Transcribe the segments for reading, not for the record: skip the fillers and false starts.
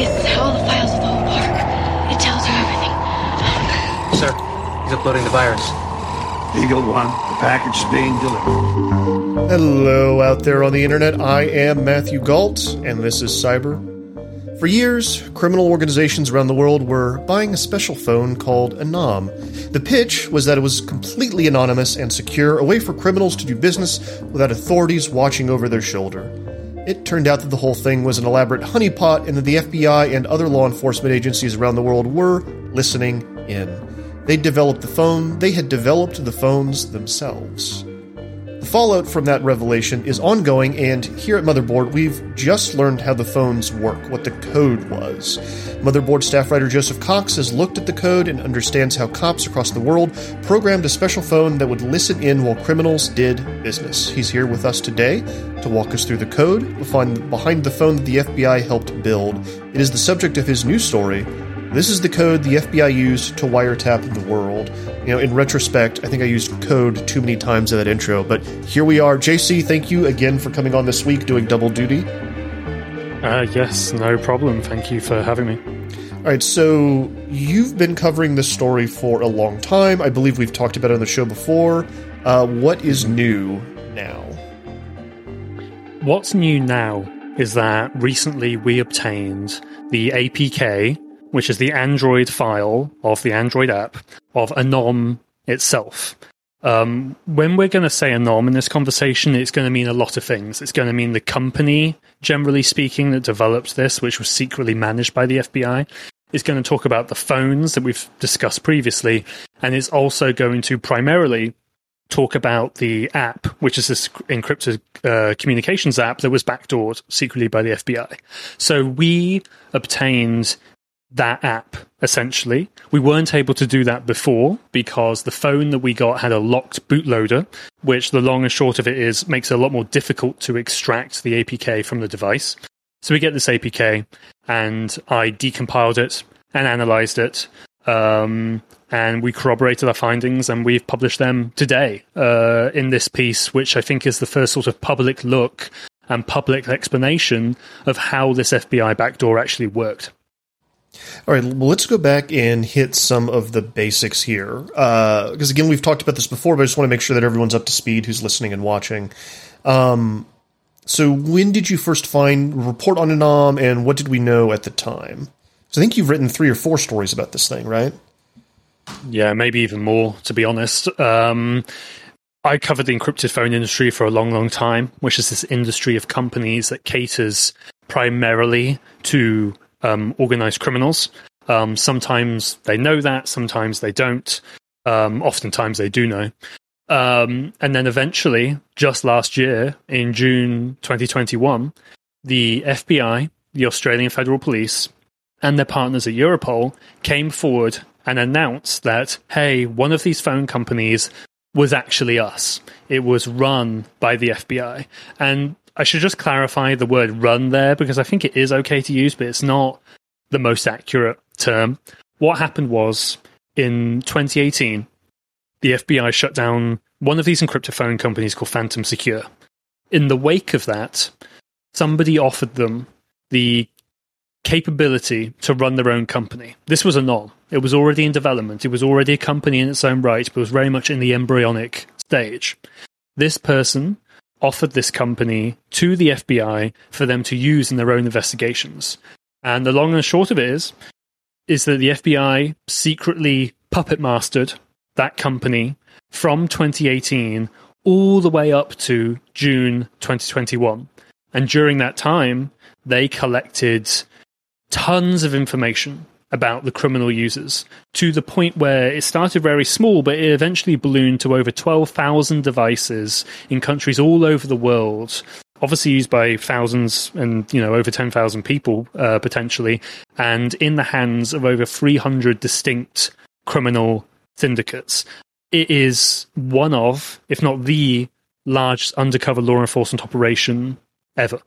It's all the files of the whole park. It tells you everything. Sir, he's uploading the virus. Eagle One, the package is being delivered. Hello out there on the internet. I am Matthew Galt, and this is Cyber. For years, criminal organizations around the world were buying a special phone called Anom. The pitch was that it was completely anonymous and secure, a way for criminals to do business without authorities watching over their shoulder. It turned out that the whole thing was an elaborate honeypot, and that the FBI and other law enforcement agencies around the world were listening in. They developed the phone, they had developed the phones themselves. The fallout from that revelation is ongoing, and here at Motherboard, we've just learned how the phones work, what the code was. Motherboard staff writer Joseph Cox has looked at the code and understands how cops across the world programmed a special phone that would listen in while criminals did business. He's here with us today to walk us through the code, behind the phone that the FBI helped build. It is the subject of his new story. This is the code the FBI used to wiretap the world. You know, in retrospect, I think I used code too many times in that intro, but here we are. JC, thank you again for coming on this week, doing double duty. Yes, no problem. Thank you for having me. All right, so you've been covering this story for a long time. I believe we've talked about it on the show before. What is new now? What's new now is that recently we obtained the APK, which is the Android file of the Android app of Anom itself. When we're going to say Anom in this conversation, it's going to mean a lot of things. It's going to mean the company, generally speaking, that developed this, which was secretly managed by the FBI. It's going to talk about the phones that we've discussed previously, and it's also going to primarily talk about the app, which is this encrypted communications app that was backdoored secretly by the FBI. So we obtained that app, essentially. We weren't able to do that before because the phone that we got had a locked bootloader, which the long and short of it is makes it a lot more difficult to extract the APK from the device. So we get this APK, and I decompiled it and analyzed it, and we corroborated our findings, and we've published them today in this piece, which I think is the first sort of public look and public explanation of how this FBI backdoor actually worked. All right, well, let's go back and hit some of the basics here. Because, again, we've talked about this before, but I just want to make sure that everyone's up to speed who's listening and watching. So when did you first report on Anom, and what did we know at the time? So I think you've written 3 or 4 stories about this thing, right? Yeah, maybe even more, to be honest. I covered the encrypted phone industry for a long, long time, which is this industry of companies that caters primarily to organized criminals. Sometimes they know that, sometimes they don't. Oftentimes they do know. And then eventually, just last year, in June 2021, the FBI, the Australian Federal Police, and their partners at Europol came forward and announced that, hey, one of these phone companies was actually us. It was run by the FBI. And I should just clarify the word run there, because I think it is okay to use, but it's not the most accurate term. What happened was, in 2018, the FBI shut down one of these encrypted phone companies called Phantom Secure. In the wake of that, somebody offered them the capability to run their own company. This was Anom. It was already in development. It was already a company in its own right, but was very much in the embryonic stage. This person offered this company to the FBI for them to use in their own investigations. And the long and short of it is that the FBI secretly puppet mastered that company from 2018 all the way up to June 2021. And during that time, they collected tons of information about the criminal users, to the point where it started very small, but it eventually ballooned to over 12,000 devices in countries all over the world, obviously used by thousands and, over 10,000 people, potentially, and in the hands of over 300 distinct criminal syndicates. It is one of, if not the largest undercover law enforcement operation ever.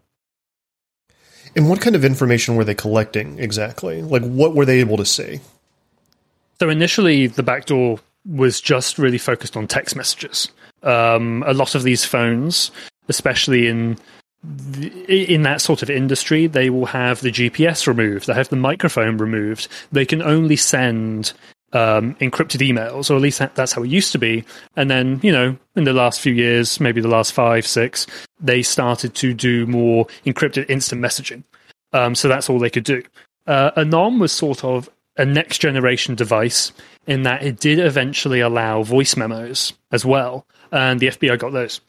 And what kind of information were they collecting exactly? Like, what were they able to see? So initially, the backdoor was just really focused on text messages. A lot of these phones, especially in in that sort of industry, they will have the GPS removed, they have the microphone removed. They can only send encrypted emails, or at least that's how it used to be. And then, in the last few years, maybe the last 5, 6, they started to do more encrypted instant messaging. So that's all they could do. Anom was sort of a next generation device in that it did eventually allow voice memos as well, and the FBI got those.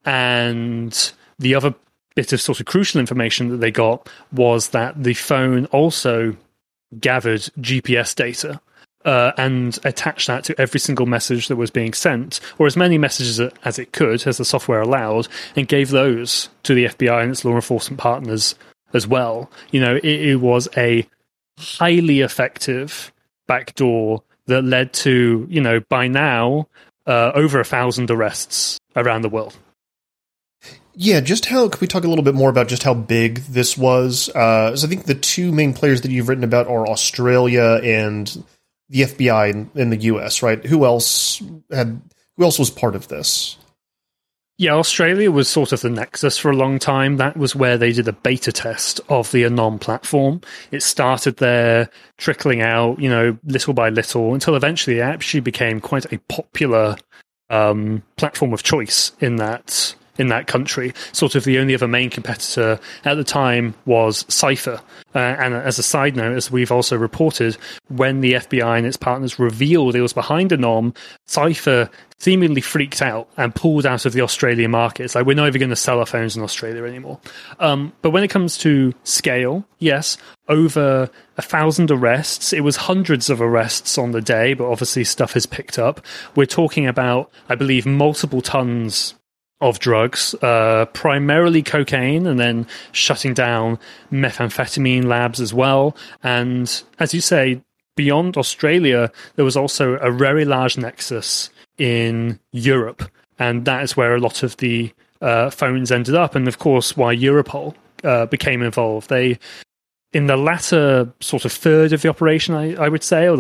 And the other bit of sort of crucial information that they got was that the phone also gathered GPS data and attached that to every single message that was being sent, or as many messages as it could, as the software allowed, and gave those to the FBI and its law enforcement partners as well. It was a highly effective backdoor that led to, by now, over 1,000 arrests around the world. Yeah, could we talk a little bit more about just how big this was? So I think the two main players that you've written about are Australia and the FBI in the US, right? Who else was part of this? Yeah, Australia was sort of the nexus for a long time. That was where they did a beta test of the Anom platform. It started there, trickling out, little by little, until eventually it actually became quite a popular platform of choice in that country. Sort of the only other main competitor at the time was Cypher. And as a side note, as we've also reported, when the FBI and its partners revealed it was behind Anom, Cypher seemingly freaked out and pulled out of the Australian market. It's like, we're not even going to sell our phones in Australia anymore. But when it comes to scale, yes, over 1,000 arrests. It was hundreds of arrests on the day, but obviously stuff has picked up. We're talking about, I believe, multiple tons of drugs, primarily cocaine, and then shutting down methamphetamine labs as well. And as you say, beyond Australia, there was also a very large nexus in Europe, and that is where a lot of the phones ended up, and of course why Europol became involved. They, in the latter sort of third of the operation, I would say, or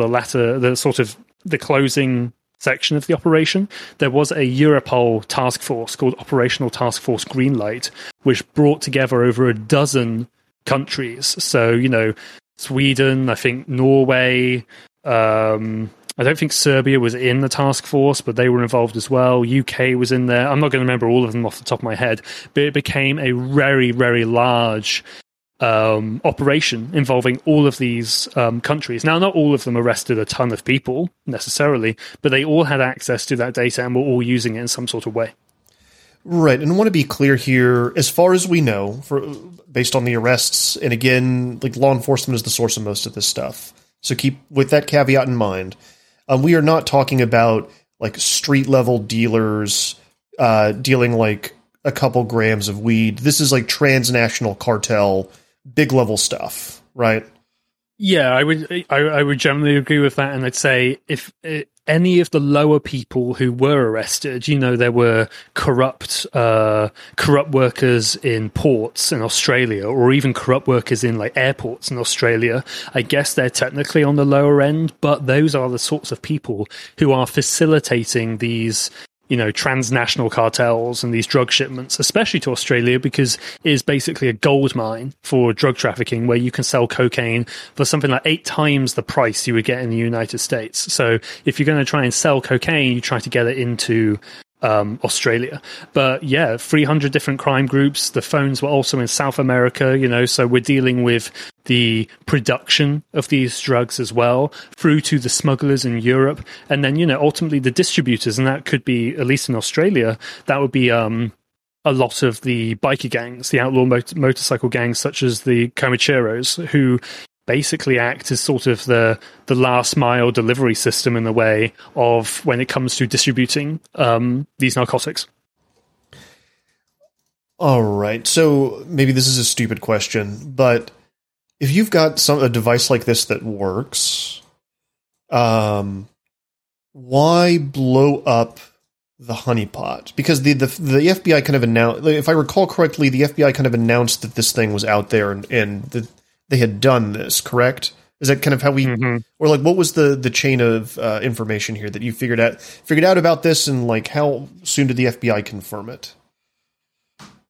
the closing section of the operation, there was a Europol task force called Operational Task Force Greenlight, which brought together over a dozen countries. So, Sweden, I think Norway, I don't think Serbia was in the task force, but they were involved as well. UK was in there. I'm not going to remember all of them off the top of my head, but it became a very, very large operation involving all of these countries. Now, not all of them arrested a ton of people necessarily, but they all had access to that data and were all using it in some sort of way. Right, and I want to be clear here, as far as we know, based on the arrests, and again, law enforcement is the source of most of this stuff, so keep with that caveat in mind. We are not talking about street-level dealers dealing a couple grams of weed. This is transnational cartel, big-level stuff, right? Yeah, I would generally agree with that, and I'd say if any of the lower people who were arrested, there were corrupt workers in ports in Australia, or even corrupt workers in airports in Australia. I guess they're technically on the lower end, but those are the sorts of people who are facilitating these transnational cartels and these drug shipments, especially to Australia, because it is basically a gold mine for drug trafficking, where you can sell cocaine for something like 8 times the price you would get in the United States. So if you're going to try and sell cocaine, you try to get it into Australia. But yeah, 300 different crime groups. The phones were also in South America, so we're dealing with the production of these drugs as well, through to the smugglers in Europe, and then, ultimately the distributors, and that could be, at least in Australia, that would be a lot of the biker gangs, the outlaw motorcycle gangs, such as the Comancheros, who basically act as sort of the last mile delivery system in the way of when it comes to distributing these narcotics. All right. So maybe this is a stupid question, but if you've got a device like this that works, why blow up the honeypot? Because the FBI kind of announced, if I recall correctly, the FBI kind of announced that this thing was out there and that they had done this, correct? Is that kind of how we, or what was the chain of information here that you figured out about this, and how soon did the FBI confirm it?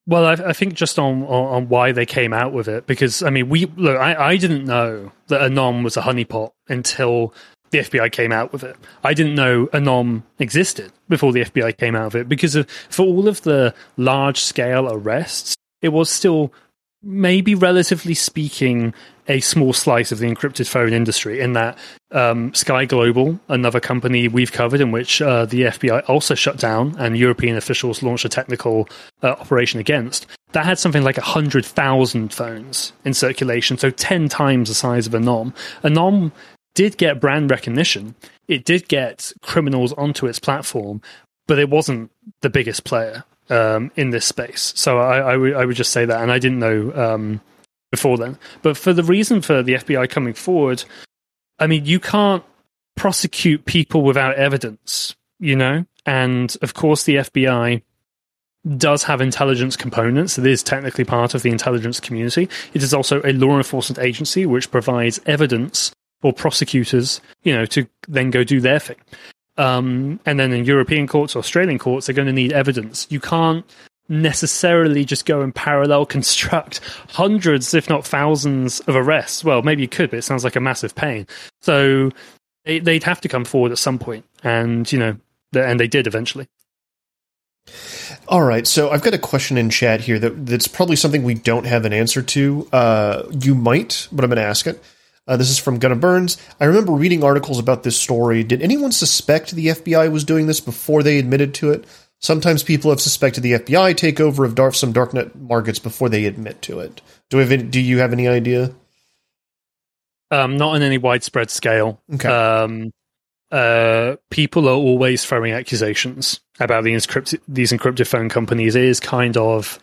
Well, I think just on why they came out with it, because, I mean, I didn't know that Anom was a honeypot until the FBI came out with it. I didn't know Anom existed before the FBI came out of it, because for all of the large-scale arrests, it was still, maybe relatively speaking, a small slice of the encrypted phone industry, in that Sky Global, another company we've covered in which the FBI also shut down and European officials launched a technical operation against, that had something like 100,000 phones in circulation, so 10 times the size of Anom. Anom did get brand recognition. It did get criminals onto its platform, but it wasn't the biggest player in this space. So I would just say that, and I didn't know before then. But for the reason for the FBI coming forward, I mean, you can't prosecute people without evidence, you know? And of course, the FBI does have intelligence components. It is technically part of the intelligence community. It is also a law enforcement agency which provides evidence for prosecutors, you know, to then go do their thing. And then in European courts, Australian courts, they're going to need evidence. You can't necessarily just go and parallel construct hundreds, if not thousands, of arrests. Well, maybe you could, but it sounds like a massive pain. So they'd have to come forward at some point, and, you know, and they did eventually. All right, so I've got a question in chat here that's probably something we don't have an answer to. You might, but I'm going to ask it. This is from Gunnar Burns. I remember reading articles about this story. Did anyone suspect the FBI was doing this before they admitted to it? Sometimes people have suspected the FBI takeover of some darknet markets before they admit to it. Do you have any idea? Not on any widespread scale. Okay. People are always throwing accusations about these encrypted phone companies. It is kind of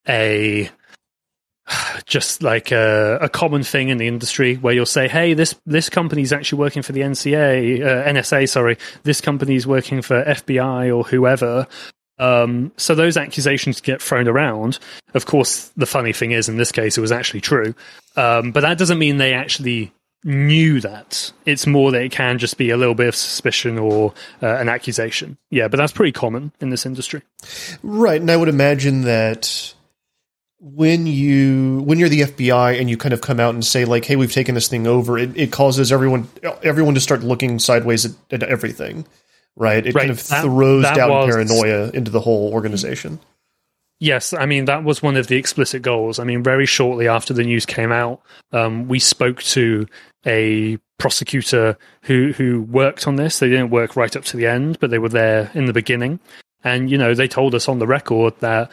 just like a common thing in the industry where you'll say, hey, this company's actually working for the NSA, sorry. This company's working for FBI or whoever. So those accusations get thrown around. Of course, the funny thing is, in this case, it was actually true. But that doesn't mean they actually knew that. It's more that it can just be a little bit of suspicion or an accusation. Yeah, but that's pretty common in this industry. Right, and I would imagine that when you're the FBI and you kind of come out and say, like, hey, we've taken this thing over, it causes everyone to start looking sideways at everything, right? It kind of throws doubt and paranoia into the whole organization. Yes, I mean, that was one of the explicit goals. I mean, very shortly after the news came out, we spoke to a prosecutor who worked on this. They didn't work right up to the end, but they were there in the beginning. And, you know, they told us on the record that,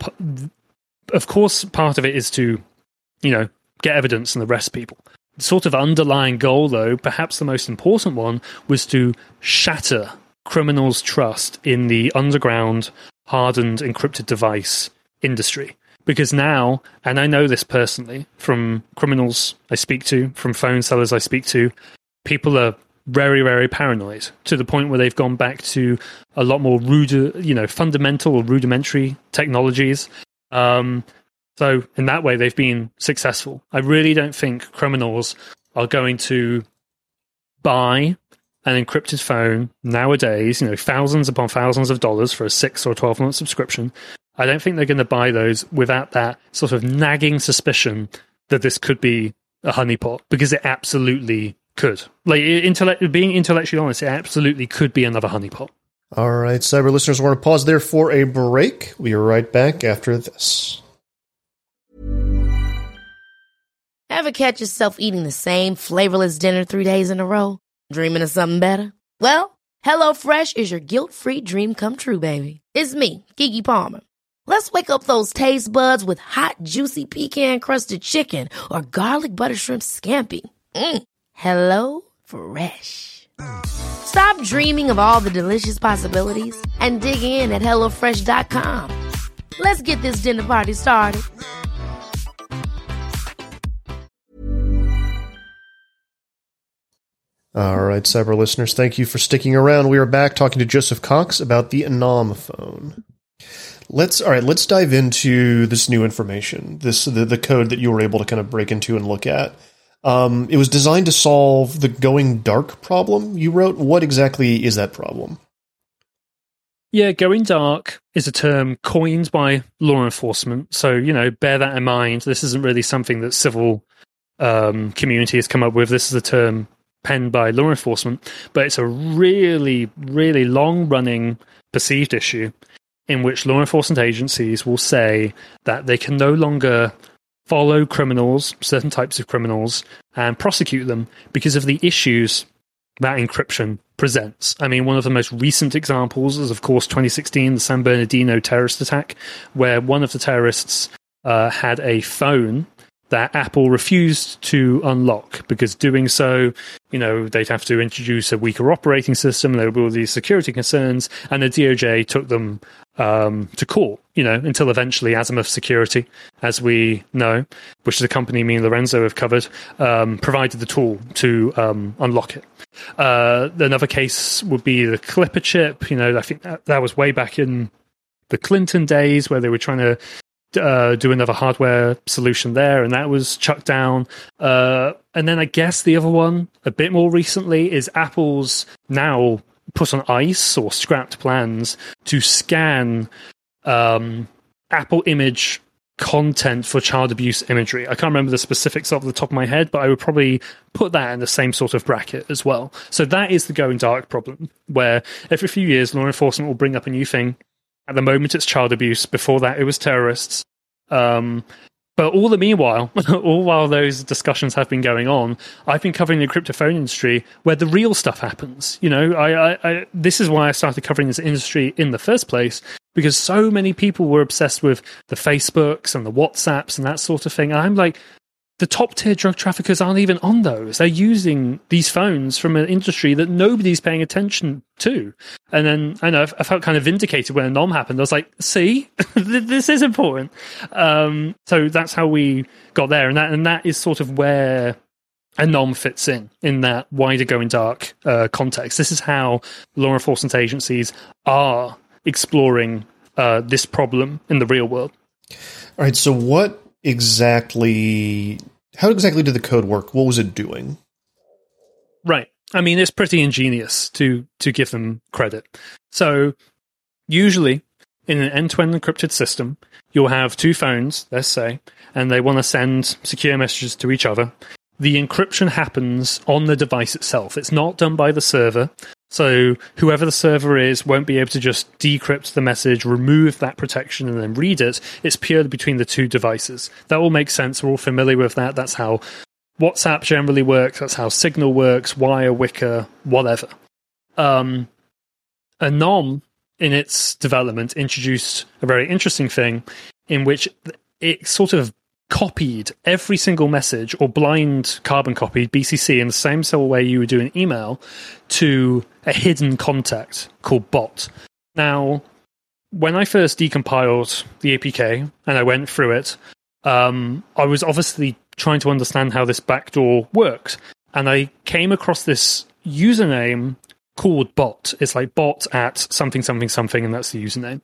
of course, part of it is to, you know, get evidence and arrest people. The sort of underlying goal, though, perhaps the most important one, was to shatter criminals' trust in the underground, hardened, encrypted device industry. Because now, and I know this personally, from criminals I speak to, from phone sellers I speak to, people are very, very paranoid, to the point where they've gone back to a lot more fundamental or rudimentary technologies. So in that way, they've been successful. I really don't think criminals are going to buy an encrypted phone nowadays, you know, thousands upon thousands of dollars for a 6 or 12-month subscription. I don't think they're going to buy those without that sort of nagging suspicion that this could be a honeypot, because it absolutely could. Like, being intellectually honest, it absolutely could be another honeypot. All right, cyber listeners, we're going to pause there for a break. We'll be right back after this. Ever catch yourself eating the same flavorless dinner 3 days in a row? Dreaming of something better? Well, HelloFresh is your guilt-free dream come true, baby. It's me, Keke Palmer. Let's wake up those taste buds with hot, juicy pecan-crusted chicken or garlic butter shrimp scampi. Hello Fresh. Stop dreaming of all the delicious possibilities and dig in at HelloFresh.com. Let's get this dinner party started. All right, cyber listeners, thank you for sticking around. We are back talking to Joseph Cox about the Anom phone. Let's dive into this new information, the code that you were able to kind of break into and look at. It was designed to solve the going dark problem you wrote. What exactly is that problem? Yeah, going dark is a term coined by law enforcement. So, bear that in mind. This isn't really something that civil community has come up with. This is a term penned by law enforcement, but it's a really, really long-running perceived issue in which law enforcement agencies will say that they can no longer follow criminals, certain types of criminals, and prosecute them because of the issues that encryption presents. I mean, one of the most recent examples is, of course, 2016, the San Bernardino terrorist attack, where one of the terrorists had a phone that Apple refused to unlock, because doing so, they'd have to introduce a weaker operating system, there would be all these security concerns, and the DOJ took them to court, until eventually Azimuth Security, as we know, which is a company me and Lorenzo have covered, provided the tool to unlock it. Another case would be the Clipper chip. I think that was way back in the Clinton days, where they were trying to do another hardware solution there, and that was chucked down. And then I guess the other one, a bit more recently, is Apple's now put on ice or scrapped plans to scan Apple image content for child abuse imagery. I can't remember the specifics off the top of my head, but I would probably put that in the same sort of bracket as well. So that is the going dark problem, where every few years law enforcement will bring up a new thing. At the moment, it's child abuse. Before that, it was terrorists. But all the meanwhile, all while those discussions have been going on, I've been covering the cryptophone industry where the real stuff happens. This is why I started covering this industry in the first place, because so many people were obsessed with the Facebooks and the WhatsApps and that sort of thing. And I'm like, the top tier drug traffickers aren't even on those. They're using these phones from an industry that nobody's paying attention to. And then I felt kind of vindicated when Anom happened. I was like, see, this is important. So that's how we got there. And that is sort of where Anom fits in that wider going dark context. This is how law enforcement agencies are exploring this problem in the real world. All right. So how exactly did the code work? What was it doing? Right. I mean, it's pretty ingenious to give them credit. So usually in an end-to-end encrypted system, you'll have two phones, let's say, and they want to send secure messages to each other. The encryption happens on the device itself. It's not done by the server. So whoever the server is won't be able to just decrypt the message, remove that protection, and then read it. It's purely between the two devices. That all makes sense. We're all familiar with that. That's how WhatsApp generally works. That's how Signal works, Wire, Wickr, whatever. Anom, in its development, introduced a very interesting thing in which it sort of copied every single message, or blind carbon copied BCC in the same sort of way you would do an email, to a hidden contact called bot. Now, when I first decompiled the APK and I went through it, I was obviously trying to understand how this backdoor worked, and I came across this username called bot. It's like bot at something, something, something, and that's the username.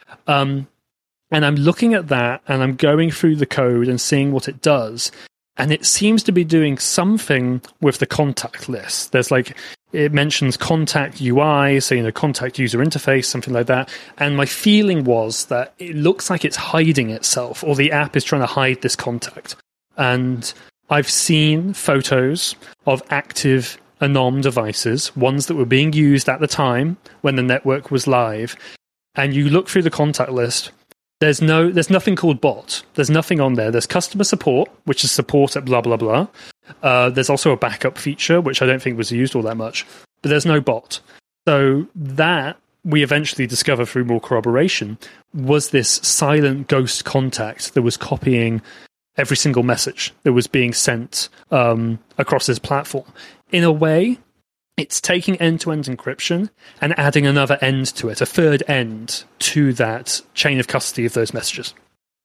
And I'm looking at that, and I'm going through the code and seeing what it does. And it seems to be doing something with the contact list. It mentions contact UI, so, contact user interface, something like that. And my feeling was that it looks like it's hiding itself, or the app is trying to hide this contact. And I've seen photos of active Anom devices, ones that were being used at the time when the network was live. And you look through the contact list, there's nothing called bot. There's nothing on there. There's customer support, which is support at blah, blah, blah. There's also a backup feature, which I don't think was used all that much. But there's no bot. So that, we eventually discover through more corroboration, was this silent ghost contact that was copying every single message that was being sent across this platform. In a way, it's taking end-to-end encryption and adding another end to it, a third end to that chain of custody of those messages.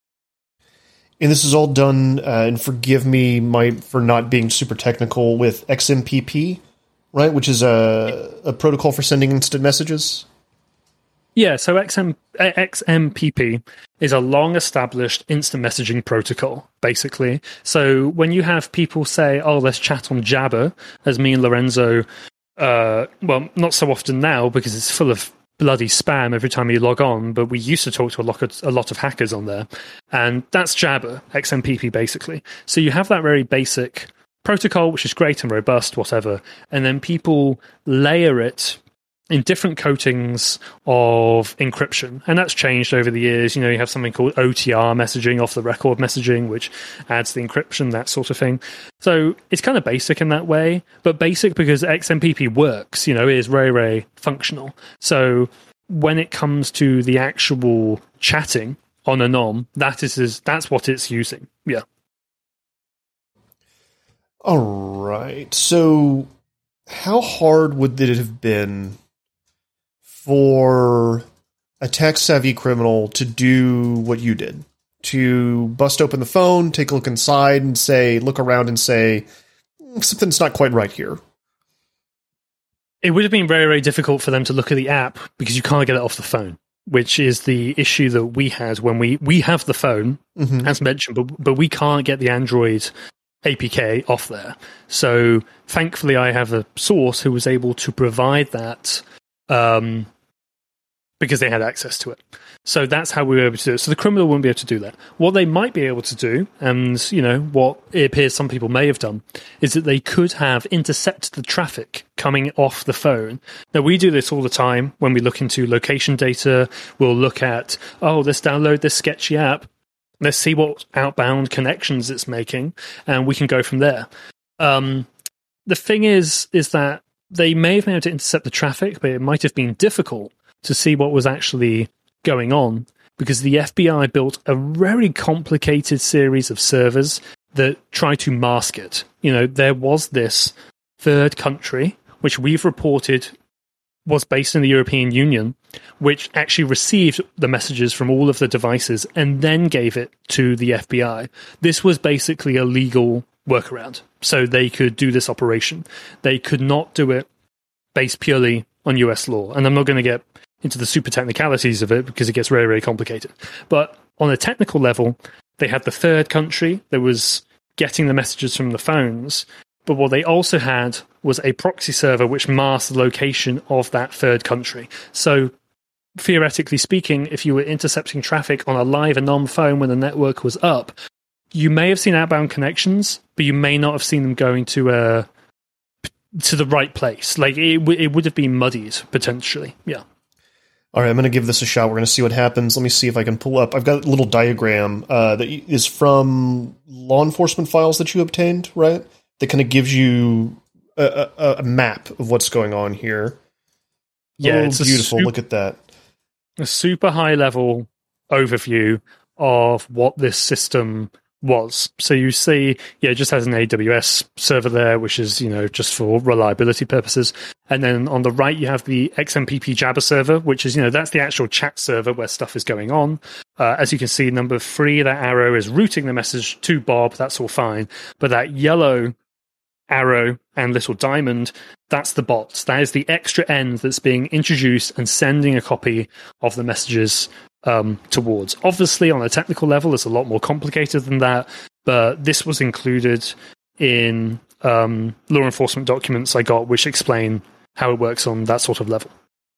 And this is all done, and forgive me for not being super technical, with XMPP, right? Which is a protocol for sending instant messages? Yeah, so XMPP is a long-established instant messaging protocol, basically. So when you have people say, oh, let's chat on Jabber, as me and Lorenzo, well, not so often now because it's full of bloody spam every time you log on, but we used to talk to a lot of hackers on there. And that's Jabber, XMPP, basically. So you have that very basic protocol, which is great and robust, whatever. And then people layer it in different coatings of encryption. And that's changed over the years. You know, you have something called OTR messaging, off the record messaging, which adds the encryption, that sort of thing. So it's kind of basic in that way, but basic because XMPP works, you know, it is very, very functional. So when it comes to the actual chatting on Anom, that's what it's using. Yeah. All right. So how hard would it have been for a tech-savvy criminal to do what you did? To bust open the phone, take a look inside, and look around and say, something's not quite right here. It would have been very, very difficult for them to look at the app because you can't get it off the phone, which is the issue that we had when we have the phone, as mentioned, but we can't get the Android APK off there. So thankfully I have a source who was able to provide that because they had access to it. So that's how we were able to do it. So the criminal wouldn't be able to do that. What they might be able to do, and you know what it appears some people may have done, is that they could have intercepted the traffic coming off the phone. Now we do this all the time when we look into location data. We'll look at, let's download this sketchy app. Let's see what outbound connections it's making, and we can go from there. The thing is that they may have been able to intercept the traffic, but it might have been difficult to see what was actually going on because the FBI built a very complicated series of servers that try to mask it. You know, there was this third country, which we've reported was based in the European Union, which actually received the messages from all of the devices and then gave it to the FBI. This was basically a legal workaround, so they could do this operation. They could not do it based purely on US law, and I'm not going to get into the super technicalities of it because it gets very, very complicated. But on a technical level, they had the third country that was getting the messages from the phones, but what they also had was a proxy server which masked the location of that third country. So theoretically speaking, if you were intercepting traffic on a live Anom phone when the network was up, you may have seen outbound connections, but you may not have seen them going to the right place. Like it would have been muddied potentially. Yeah. All right, I'm going to give this a shot. We're going to see what happens. Let me see if I can pull up. I've got a little diagram that is from law enforcement files that you obtained, right? That kind of gives you a map of what's going on here. Yeah, it's beautiful. Look at that. A super high level overview of what this system was. So you see, it just has an AWS server there, which is, just for reliability purposes. And then on the right, you have the XMPP Jabber server, which is, that's the actual chat server where stuff is going on. As you can see, number 3, that arrow is routing the message to Bob. That's all fine. But that yellow arrow and little diamond, that's the bots. That is the extra end that's being introduced and sending a copy of the messages towards. Obviously, on a technical level, it's a lot more complicated than that, but this was included in law enforcement documents I got, which explain how it works on that sort of level.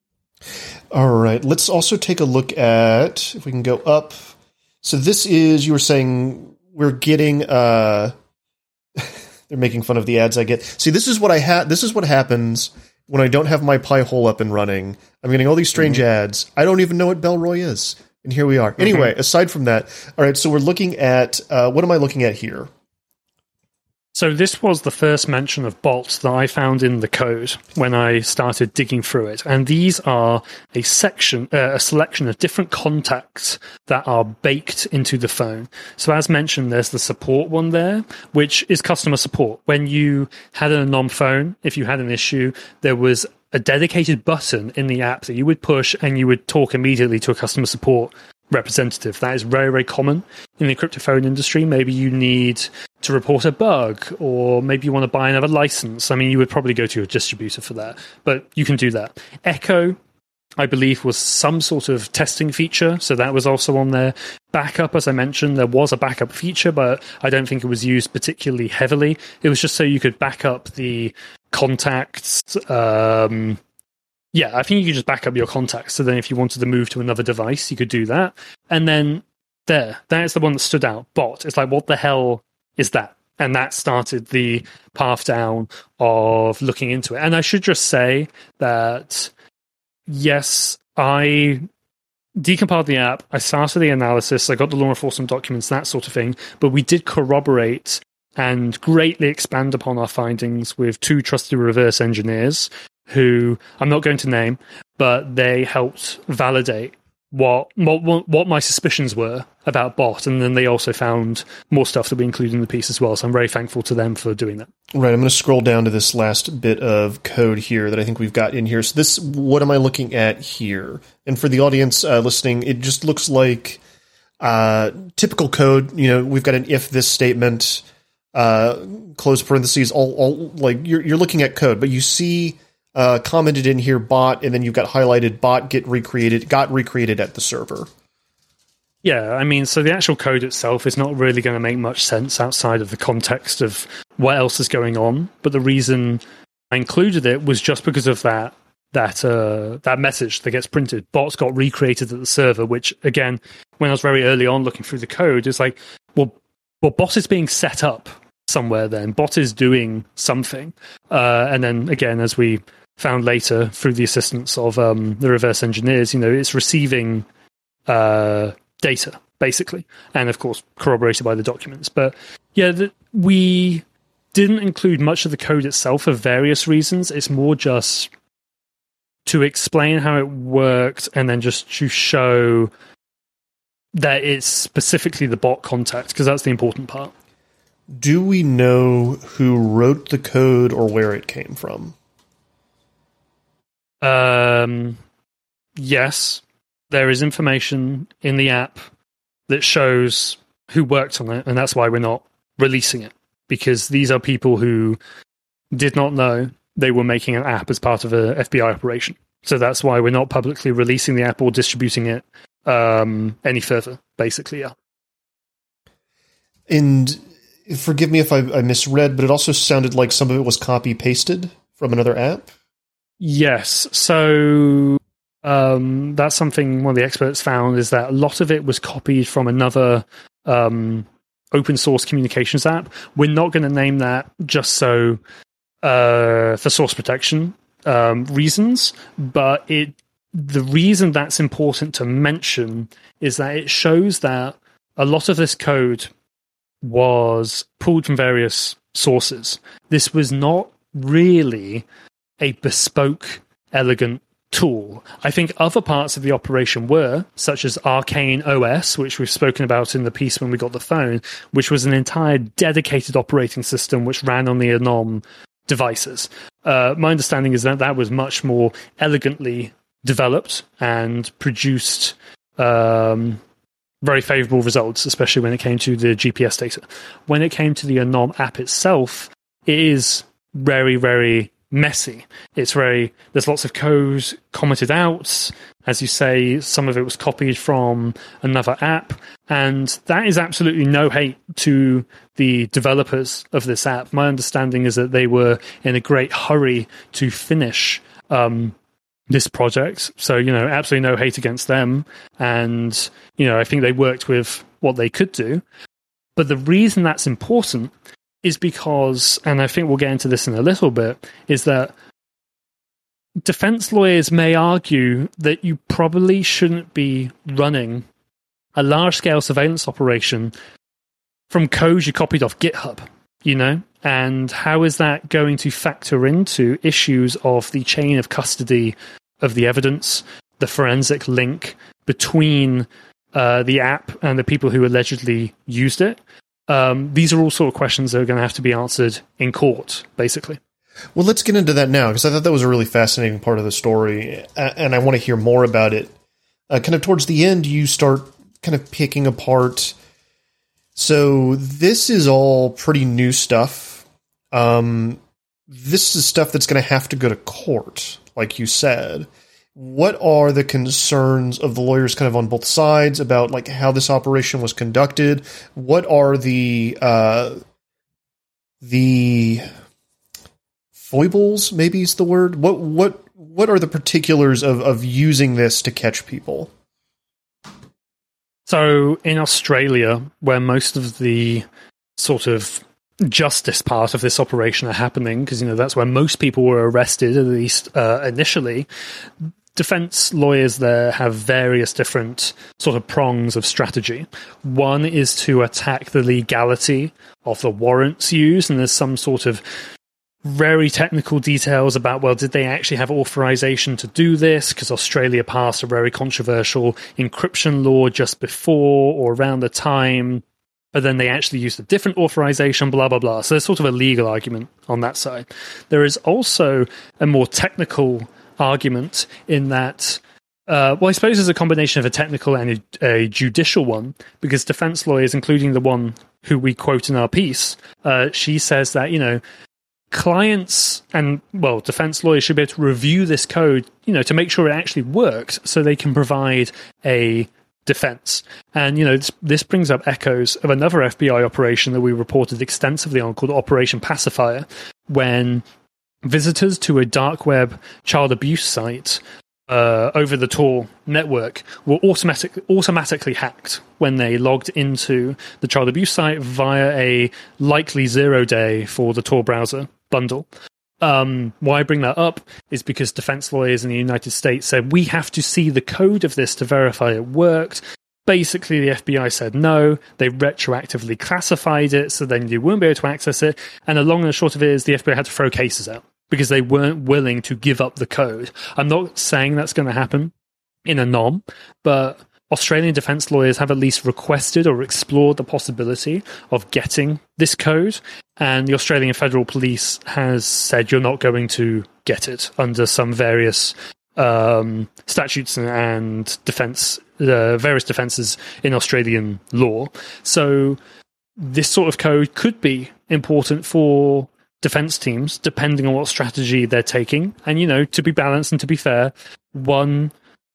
All right, let's also take a look at, if we can go up. So this is, you were saying, we're getting... they're making fun of the ads I get. See, this is what this is what happens when I don't have my Pi-hole up and running. I'm getting all these strange ads. I don't even know what Bellroy is. And here we are. Anyway, aside from that, all right, so we're looking at, what am I looking at here? So this was the first mention of bots that I found in the code when I started digging through it. And these are a selection of different contacts that are baked into the phone. So as mentioned, there's the support one there, which is customer support. When you had an Anom phone, if you had an issue, there was a dedicated button in the app that you would push and you would talk immediately to a customer support representative. That is very, very common in the encrypted phone industry. Maybe you need to report a bug, or maybe you want to buy another license. I mean, you would probably go to a distributor for that, but you can do that. Echo, I believe, was some sort of testing feature, so that was also on there. Backup, as I mentioned, there was a backup feature, but I don't think it was used particularly heavily. It was just so you could back up the contacts, Yeah, I think you could just back up your contacts. So then if you wanted to move to another device, you could do that. And then that is the one that stood out. Bot. It's like, what the hell is that? And that started the path down of looking into it. And I should just say that, yes, I decompiled the app. I started the analysis. I got the law enforcement documents, that sort of thing. But we did corroborate and greatly expand upon our findings with 2 trusted reverse engineers who I'm not going to name, but they helped validate what my suspicions were about bot, and then they also found more stuff that we included in the piece as well. So I'm very thankful to them for doing that. Right, I'm going to scroll down to this last bit of code here that I think we've got in here. So this, what am I looking at here? And for the audience listening, it just looks like typical code. You know, we've got an if this statement, close parentheses, all like you're looking at code, but you see commented in here bot, and then you've got highlighted bot got recreated at the server. Yeah, I mean, so the actual code itself is not really going to make much sense outside of the context of what else is going on. But the reason I included it was just because of that message that gets printed. Bots got recreated at the server, which, again, when I was very early on looking through the code, it's like, well, bot is being set up somewhere then. Bot is doing something. And then, again, as we found later through the assistance of the reverse engineers, you know, it's receiving data, basically. And, of course, corroborated by the documents. But, yeah, we didn't include much of the code itself for various reasons. It's more just to explain how it worked and then just to show that it's specifically the bot contact, because that's the important part. Do we know who wrote the code or where it came from? Yes. There is information in the app that shows who worked on it, and that's why we're not releasing it, because these are people who did not know they were making an app as part of a FBI operation. So that's why we're not publicly releasing the app or distributing it any further, basically, yeah. And forgive me if I misread, but it also sounded like some of it was copy-pasted from another app? Yes. So that's something one of the experts found, is that a lot of it was copied from another open source communications app. We're not going to name that just so for source protection reasons, but the reason that's important to mention is that it shows that a lot of this code was pulled from various sources. This was not really a bespoke, elegant tool. I think other parts of the operation were, such as Arcane OS, which we've spoken about in the piece when we got the phone, which was an entire dedicated operating system which ran on the Anom devices. My understanding is that was much more elegantly developed and produced very favorable results, especially when it came to the GPS data. When it came to the Anom app itself, it is very, very messy. There's lots of code commented out. As you say, some of it was copied from another app, and that is absolutely no hate to the developers of this app. My understanding is that they were in a great hurry to finish this project. So, you know, absolutely no hate against them. And, you know, I think they worked with what they could do. But the reason that's important is because, and I think we'll get into this in a little bit, is that defense lawyers may argue that you probably shouldn't be running a large-scale surveillance operation from code you copied off GitHub, you know? And how is that going to factor into issues of the chain of custody of the evidence, the forensic link between the app and the people who allegedly used it? These are all sort of questions that are going to have to be answered in court, basically. Well, let's get into that now, because I thought that was a really fascinating part of the story, and I want to hear more about it. Kind of towards the end, you start kind of picking apart. So this is all pretty new stuff. This is stuff that's going to have to go to court, like you said. What are the concerns of the lawyers kind of on both sides about like how this operation was conducted? What are the foibles, maybe is the word? What what are the particulars of using this to catch people? So in Australia, where most of the sort of justice part of this operation are happening, because that's where most people were arrested, at least initially, defense lawyers there have various different sort of prongs of strategy. One is to attack the legality of the warrants used, and there's some sort of very technical details about, well, did they actually have authorization to do this? Because Australia passed a very controversial encryption law just before or around the time, but then they actually used a different authorization, blah, blah, blah. So there's sort of a legal argument on that side. There is also a more technical argument in that, I suppose there's a combination of a technical and a judicial one, because defense lawyers, including the one who we quote in our piece, she says that, clients and, defense lawyers should be able to review this code, to make sure it actually works so they can provide a defense. And, this brings up echoes of another FBI operation that we reported extensively on called Operation Pacifier, when visitors to a dark web child abuse site over the Tor network were automatically hacked when they logged into the child abuse site via a likely 0-day for the Tor browser bundle. Why I bring that up is because defense lawyers in the United States said, we have to see the code of this to verify it worked. Basically, the FBI said no. They retroactively classified it, so then you wouldn't be able to access it. And the long and the short of it is the FBI had to throw cases out because they weren't willing to give up the code. I'm not saying that's going to happen in a NOM, but Australian defense lawyers have at least requested or explored the possibility of getting this code, and the Australian Federal Police has said you're not going to get it under some various statutes and defense, various defenses in Australian law. So this sort of code could be important for defense teams, depending on what strategy they're taking. And, to be balanced and to be fair, one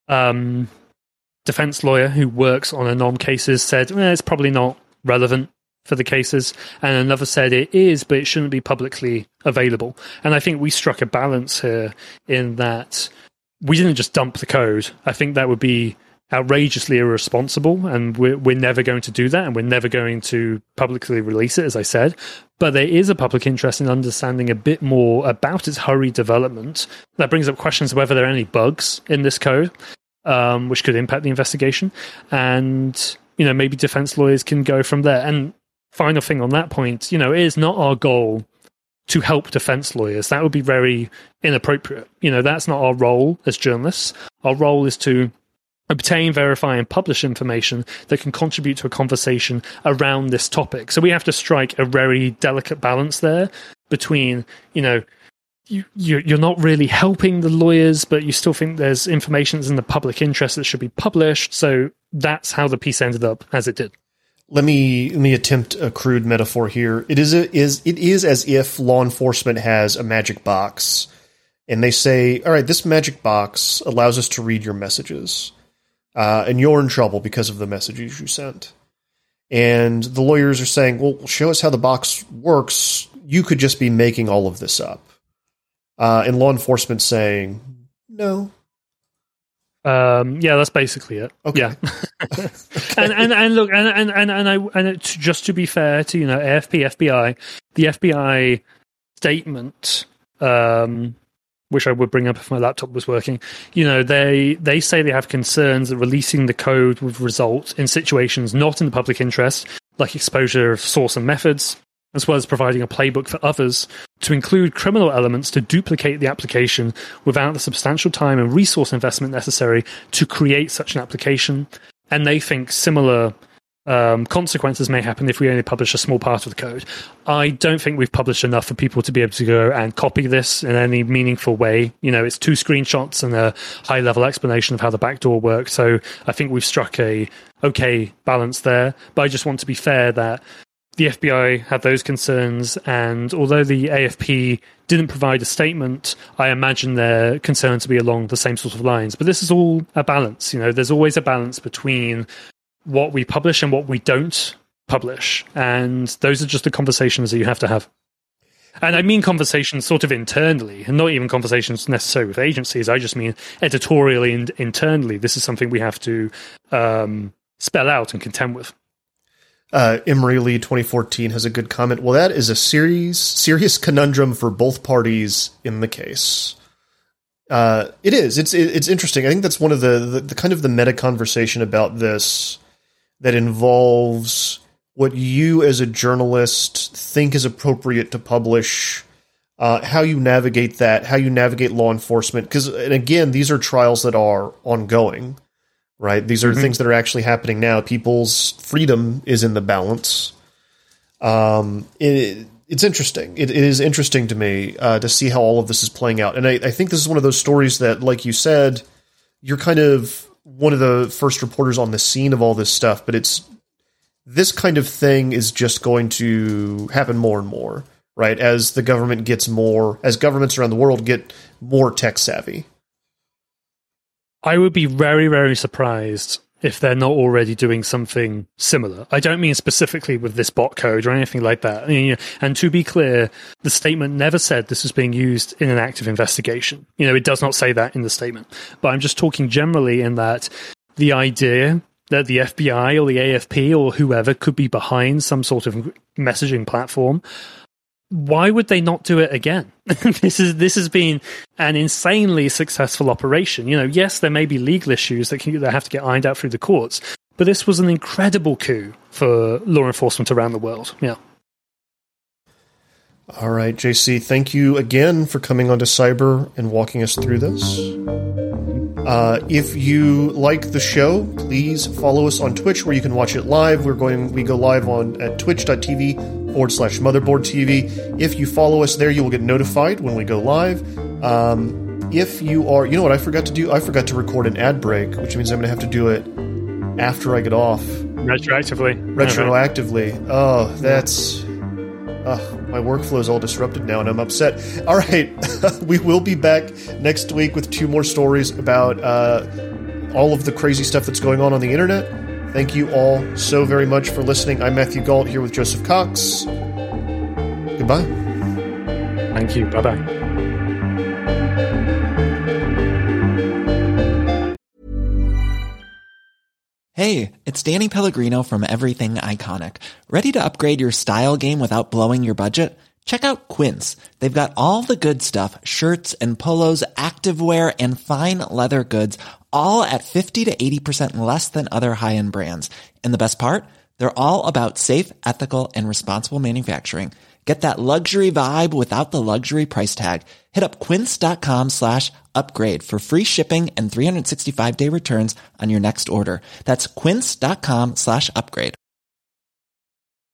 defense lawyer who works on ANOM cases said it's probably not relevant for the cases, and another said it is, but it shouldn't be publicly available. And I think we struck a balance here in that we didn't just dump the code. I think that would be outrageously irresponsible, and we're never going to do that, and we're never going to publicly release it, as I said. But there is a public interest in understanding a bit more about its hurried development. That brings up questions of whether there are any bugs in this code, which could impact the investigation. And, maybe defense lawyers can go from there. And final thing on that point, it is not our goal to help defense lawyers. That would be very inappropriate. That's not our role as journalists. Our role is to obtain, verify, and publish information that can contribute to a conversation around this topic. So we have to strike a very delicate balance there between, you're not really helping the lawyers, but you still think there's information that's in the public interest that should be published. So that's how the piece ended up as it did. Let me attempt a crude metaphor here. It is as if law enforcement has a magic box, and they say, all right, this magic box allows us to read your messages, and you're in trouble because of the messages you sent. And the lawyers are saying, well, show us how the box works. You could just be making all of this up. And law enforcement saying, no. Yeah, that's basically it. Okay. Yeah. and look, and just to be fair to, AFP, FBI, the FBI statement, which I would bring up if my laptop was working, they say they have concerns that releasing the code would result in situations not in the public interest, like exposure of source and methods, as well as providing a playbook for others to include criminal elements to duplicate the application without the substantial time and resource investment necessary to create such an application. And they think similar consequences may happen if we only publish a small part of the code. I don't think we've published enough for people to be able to go and copy this in any meaningful way. It's 2 screenshots and a high-level explanation of how the backdoor works. So I think we've struck a okay balance there. But I just want to be fair that the FBI had those concerns, and although the AFP didn't provide a statement, I imagine their concern to be along the same sort of lines. But this is all a balance. There's always a balance between what we publish and what we don't publish, and those are just the conversations that you have to have. And I mean conversations sort of internally, and not even conversations necessarily with agencies. I just mean editorially and internally. This is something we have to spell out and contend with. Emery Lee 2014 has a good comment. Well, that is a serious conundrum for both parties in the case. It is. It's interesting. I think that's one of the kind of the meta conversation about this that involves what you as a journalist think is appropriate to publish, how you navigate that, how you navigate law enforcement. Because, and again, these are trials that are ongoing, right? These are things that are actually happening now. People's freedom is in the balance. It's interesting. It is interesting to me to see how all of this is playing out. And I think this is one of those stories that, like you said, you're kind of one of the first reporters on the scene of all this stuff, but this kind of thing is just going to happen more and more, right? As the government gets more, as governments around the world get more tech savvy. I would be very, very surprised if they're not already doing something similar. I don't mean specifically with this bot code or anything like that. And to be clear, the statement never said this was being used in an active investigation. It does not say that in the statement. But I'm just talking generally in that the idea that the FBI or the AFP or whoever could be behind some sort of messaging platform, why would they not do it again? This has been an insanely successful operation. Yes, there may be legal issues that have to get ironed out through the courts, but this was an incredible coup for law enforcement around the world. Yeah. All right, JC, thank you again for coming onto Cyber and walking us through this. If you like the show, please follow us on Twitch where you can watch it live. We go live at twitch.tv/motherboardtv. If you follow us there, you will get notified when we go live. If you are, you know what I forgot to do? I forgot to record an ad break, which means I'm going to have to do it after I get off. Retroactively. Oh, that's... my workflow is all disrupted now, and I'm upset. All right, we will be back next week with 2 more stories about all of the crazy stuff that's going on the internet. Thank you all so very much for listening. I'm Matthew Gault here with Joseph Cox. Goodbye. Thank you. Bye-bye. Hey, it's Danny Pellegrino from Everything Iconic. Ready to upgrade your style game without blowing your budget? Check out Quince. They've got all the good stuff, shirts and polos, activewear, and fine leather goods, all at 50 to 80% less than other high-end brands. And the best part? They're all about safe, ethical, and responsible manufacturing. Get that luxury vibe without the luxury price tag. Hit up quince.com/upgrade for free shipping and 365-day returns on your next order. That's quince.com/upgrade.